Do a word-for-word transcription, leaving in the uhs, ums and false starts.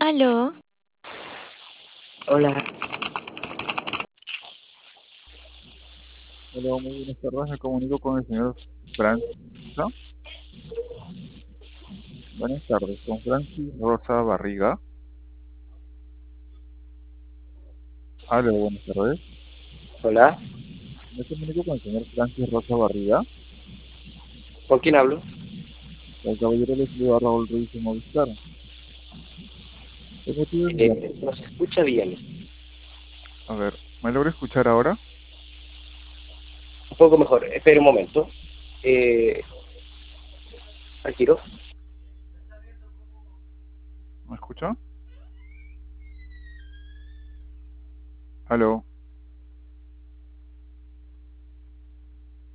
Aló, Hola, Hola, muy buenas tardes. Me comunico con el señor Francis. ¿No? Buenas tardes, con Francis Rosa Barriga. Hola, buenas tardes. hola, Me comunico con el señor Francis Rosa Barriga. ¿con quién hablo? El caballero le saluda Raúl Ruiz de Movistar. El motivo de mi llamada. Eh, no se escucha bien, A ver, ¿me logra escuchar ahora? un poco mejor. Espera un momento. Eh, al tiro. ¿Me escucha? Aló.